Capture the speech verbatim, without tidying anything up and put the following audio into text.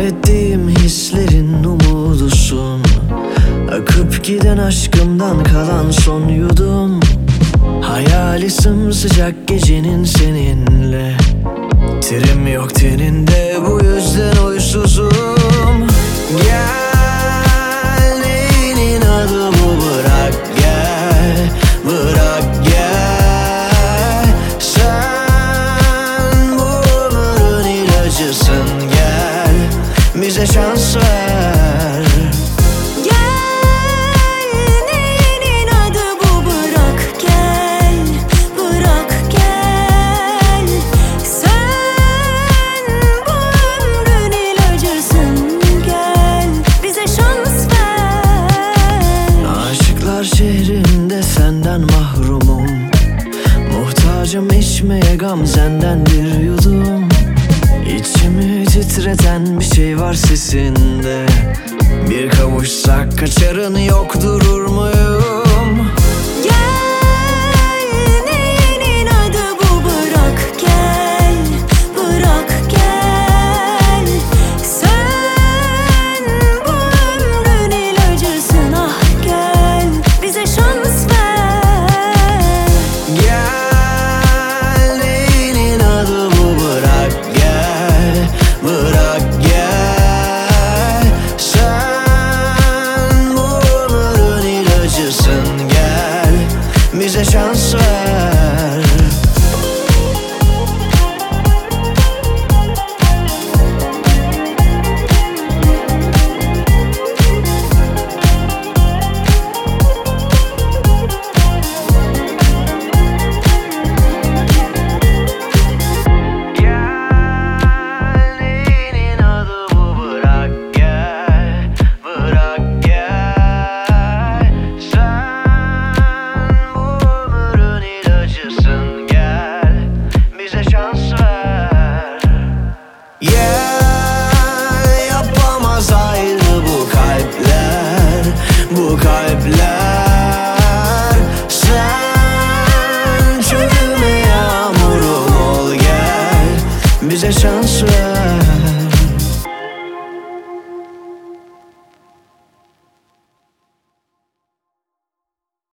Kaybettiğim hislerin umudusun. Akıp giden aşkımdan kalan son yudum. Hayali sımsıcak gecenin seninle. Terim yok teninde, bu yüzden uysuzum. Gel, neyin adı bu, bırak gel, bırak gel. Sen bu ömrün ilacısın, gel bize şans ver. Şehrinde senden mahrumum. Muhtacım içmeye gamzenden bir yudum. İçimi titreten bir şey var sesinde. Bir kavuşsak kaçarın yok, durur muyum? Bize şans ver. Yeah, yapamaz ayrı bu kalpler, bu kalpler. Sen çölüme yağmurum ol, gel bize şans ver.